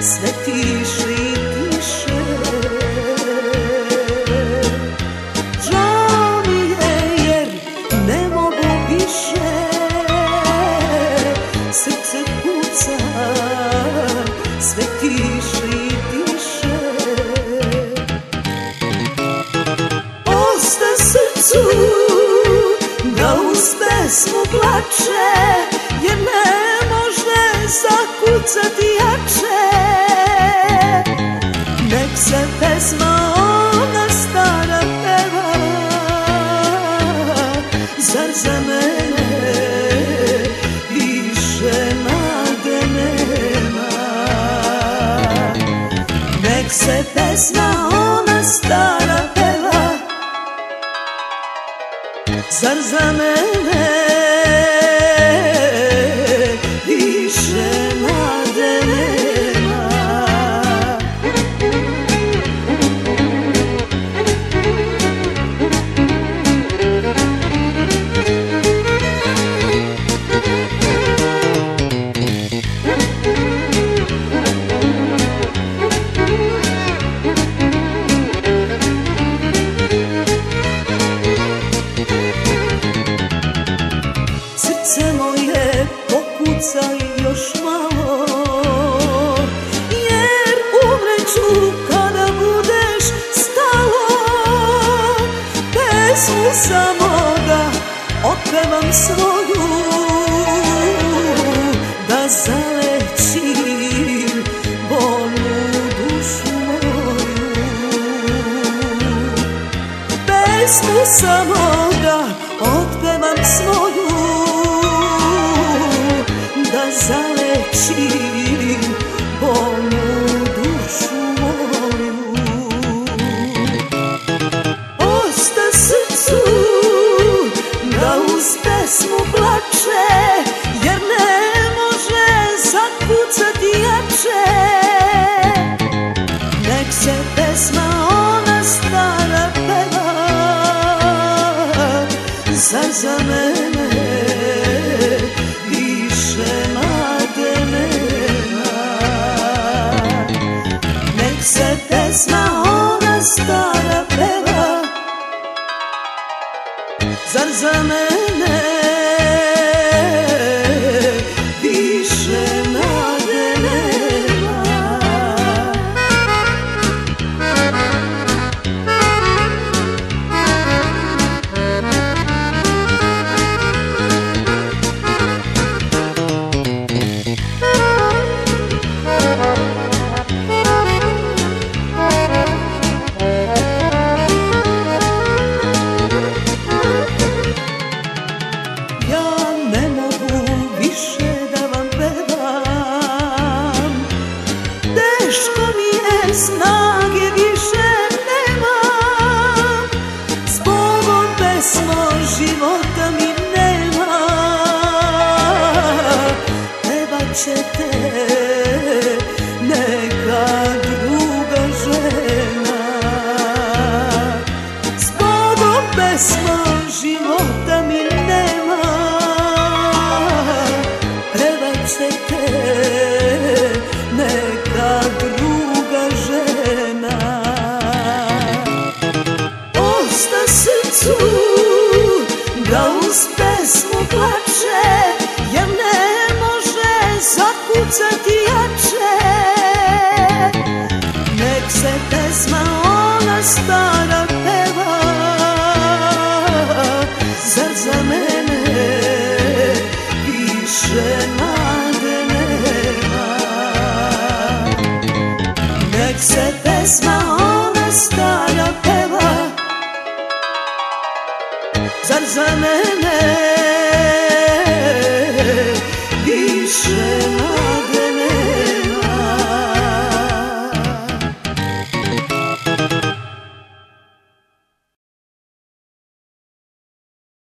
sve tiše i tiše. Žao mi je jer ne mogu više, srce kuca sve tiše i tiše. Osta srcu da uz pesmu plače, jer ne može zakucati jače. Nek se pesma ona stara peva, zar za mene više nade nema. Nek se pesma ona stara peva, zar za mene više nade nema. Srce moje pokucaj još malo, jer umreću kada budeš stalo. Pesmu samo da otpevam svoju, da zalečim bolnu dušu moju. Pesmu samo da otpevam svoju, da zalečim bolnu dušu moju. Osta srcu da uz pesmu plače, jer ne može zakucati jače. Nek se pesma ona stara peva, zar za mene više nade nema. Nek se pesma ona stara peva, zar za mene više nade nema. Snage više nemam, zbogom pesmo života mi nema. Pevat će te neka druga žena, zbogom pesmo života mi nema. Pevat će te neka druga žena. Osta srcu da uz pesmu plače, jer ne može zakucati jače. Nek se pesma ona stara peva, zar za mene više nade nema. Nek se pesma ona stara peva, zar za mene